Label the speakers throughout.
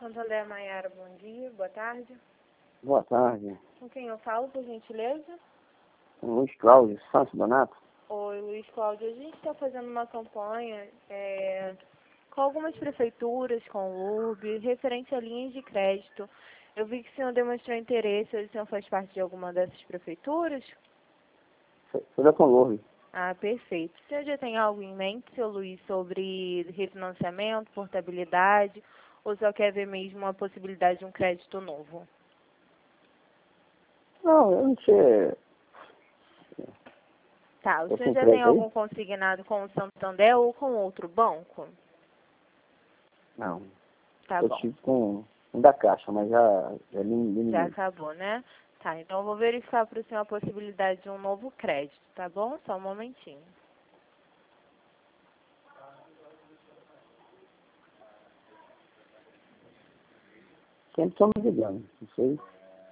Speaker 1: Santander Maiara, bom dia, boa tarde.
Speaker 2: Boa tarde.
Speaker 1: Com quem eu falo, por gentileza?
Speaker 2: Luiz Cláudio Santos Donato.
Speaker 1: Oi, Luiz Cláudio. A gente está fazendo uma campanha com algumas prefeituras, com o URB, referente a linhas de crédito. Eu vi que o senhor demonstrou interesse, o senhor faz parte de alguma dessas prefeituras?
Speaker 2: Sou da Conlurb.
Speaker 1: Ah, perfeito. O senhor já tem algo em mente, seu Luiz, sobre refinanciamento, portabilidade, ou só quer ver mesmo a possibilidade de um crédito novo?
Speaker 2: Não, eu não sei.
Speaker 1: Tá, o
Speaker 2: Eu
Speaker 1: senhor
Speaker 2: tenho
Speaker 1: já tem
Speaker 2: crédito aí?
Speaker 1: algum consignado com o Santander ou com outro banco?
Speaker 2: Não.
Speaker 1: Tá
Speaker 2: Eu
Speaker 1: bom,
Speaker 2: tive com um da Caixa, mas já
Speaker 1: já
Speaker 2: eliminei.
Speaker 1: acabou, né? Tá, então eu vou verificar para o senhor a possibilidade de um novo crédito, tá bom? Só um momentinho.
Speaker 2: Sempre estão me ligando, não sei.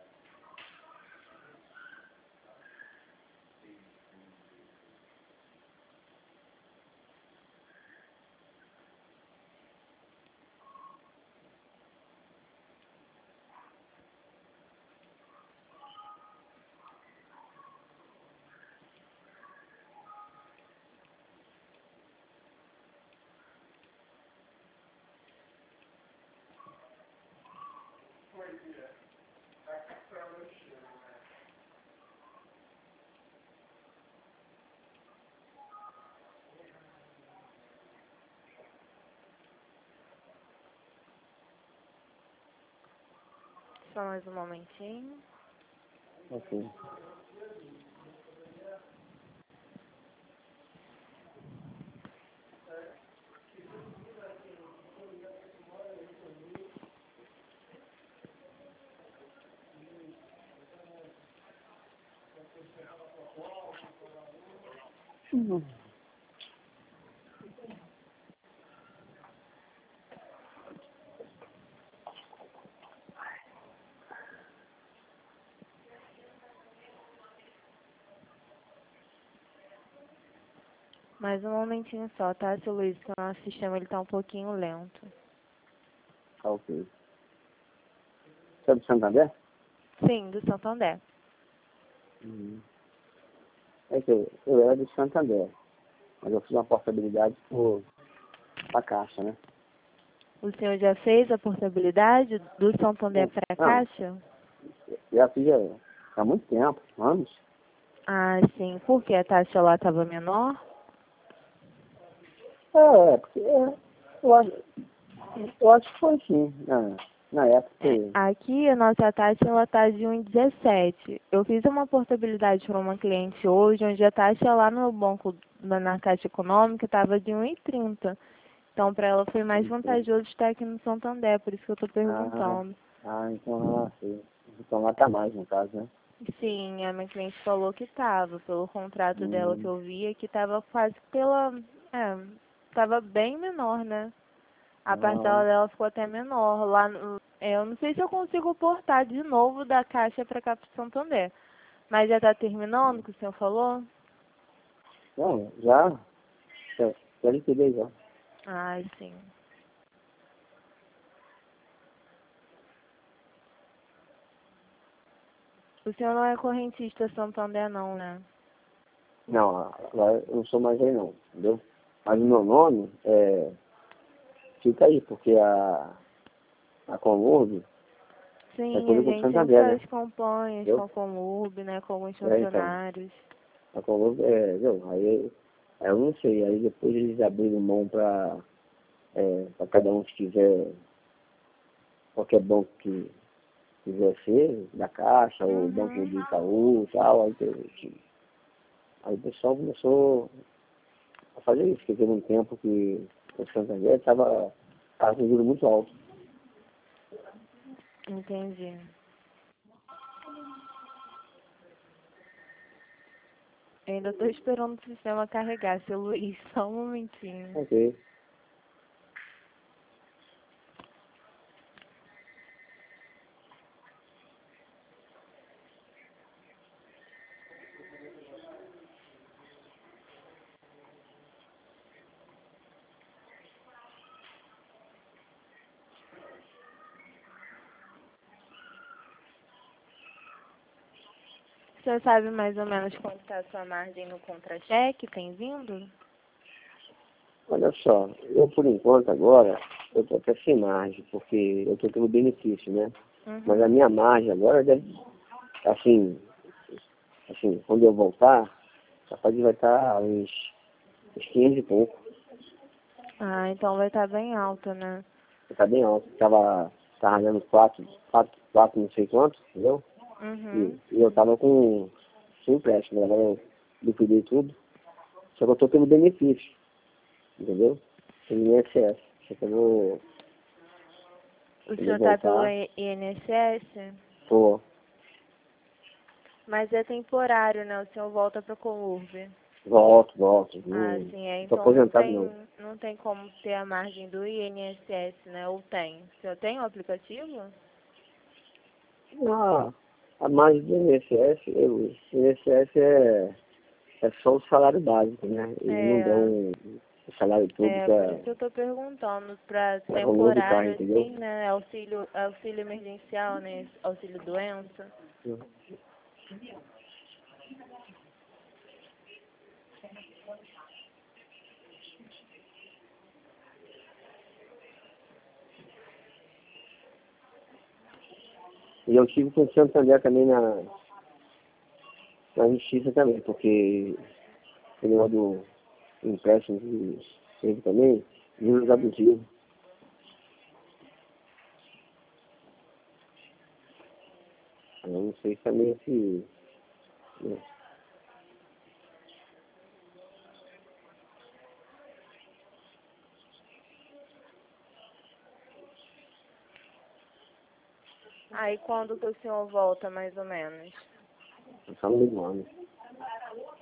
Speaker 1: Só mais um momentinho.
Speaker 2: Ok.
Speaker 1: Mais um momentinho só, tá, seu Luiz? Que o nosso sistema ele tá um pouquinho lento.
Speaker 2: Tá ok. Você é do Santander?
Speaker 1: Sim, do Santander.
Speaker 2: Uhum. É que eu era do Santander, mas eu fiz uma portabilidade por a Caixa, né?
Speaker 1: O senhor já fez a portabilidade do Santander para a
Speaker 2: Não,
Speaker 1: Caixa?
Speaker 2: já fiz há muito tempo, anos.
Speaker 1: Ah, sim. Por que a taxa lá estava menor?
Speaker 2: Porque eu acho que foi sim, na época.
Speaker 1: Aqui a nossa taxa ela está de 1,17. Eu fiz uma portabilidade para uma cliente hoje, onde a taxa lá no banco, na Caixa Econômica, estava de 1,30. Então, para ela foi mais vantajoso estar aqui no Santander, por isso que eu estou perguntando.
Speaker 2: Então, sim. Então lá tá mais, no caso, né?
Speaker 1: Sim, a minha cliente falou que estava, pelo contrato dela que
Speaker 2: Hum,
Speaker 1: eu via, que estava quase pela... estava bem menor, né? A
Speaker 2: ah,
Speaker 1: parcela dela ficou até menor. Lá eu não sei se eu consigo portar de novo da Caixa para cá para Santander. Mas já está terminando o que o senhor falou?
Speaker 2: não, já liquidei já.
Speaker 1: Ai, sim. O senhor não é correntista Santander não, né?
Speaker 2: Não, lá eu não sou mais aí não, entendeu? Mas o meu nome fica aí, porque a Conlurb é
Speaker 1: Sim, a
Speaker 2: coisa com o
Speaker 1: gente sempre
Speaker 2: Santander, né?
Speaker 1: faz campanhas com
Speaker 2: Entendeu?
Speaker 1: a Comurb, né? Com alguns
Speaker 2: Então,
Speaker 1: funcionários.
Speaker 2: a Conlurb entendeu? Aí eu não sei, aí depois eles abriram mão para cada um que quiser, qualquer banco que quiser ser, da Caixa, ou Banco
Speaker 1: Uhum.
Speaker 2: do Itaú e tal, aí o pessoal começou a fazer isso, porque teve um tempo que o Santander estava com um juro muito alto.
Speaker 1: Entendi. Eu ainda estou esperando o sistema carregar, seu Luiz. Só um momentinho.
Speaker 2: Ok.
Speaker 1: senhor sabe mais ou menos quanto está a sua margem no contra-cheque? Tem vindo?
Speaker 2: Olha só, eu por enquanto agora, eu estou até sem margem, porque eu estou tendo benefício, né? Mas a
Speaker 1: Uhum.
Speaker 2: minha margem agora deve, assim, quando eu voltar, capaz de vai estar uns 15 e pouco.
Speaker 1: Ah, então vai estar bem alta, né?
Speaker 2: Está bem alto. Tava dando 4 não sei quanto, entendeu?
Speaker 1: Uhum.
Speaker 2: E eu tava sem empréstimo, agora eu liquidei tudo. Só que eu tô tendo benefício, entendeu? Tem INSS. Só que eu vou,
Speaker 1: O
Speaker 2: quando eu
Speaker 1: senhor tá pelo
Speaker 2: voltar,
Speaker 1: INSS?
Speaker 2: tô,
Speaker 1: Mas é temporário, né? O senhor volta para Colurbe.
Speaker 2: volto.
Speaker 1: Ah,
Speaker 2: Não
Speaker 1: sim, é.
Speaker 2: tô
Speaker 1: Então
Speaker 2: aposentado não.
Speaker 1: não tem como ter a margem do INSS, né? Ou tem? O senhor tem o aplicativo?
Speaker 2: Ah, a margem do INSS, o INSS é só o salário básico, né? Eles não
Speaker 1: É,
Speaker 2: dão o salário todo
Speaker 1: por isso
Speaker 2: para
Speaker 1: que eu tô perguntando, para
Speaker 2: valor do carro,
Speaker 1: temporário
Speaker 2: entendeu?
Speaker 1: assim, né? Auxílio emergencial, né? Auxílio doença.
Speaker 2: E eu tive com o Santander também na justiça também, porque o negócio do empréstimo que teve também, juros
Speaker 1: Uhum.
Speaker 2: abusivos. Eu não sei também se... Né?
Speaker 1: Aí quando que o senhor volta, mais ou menos?
Speaker 2: Só no mesmo ano.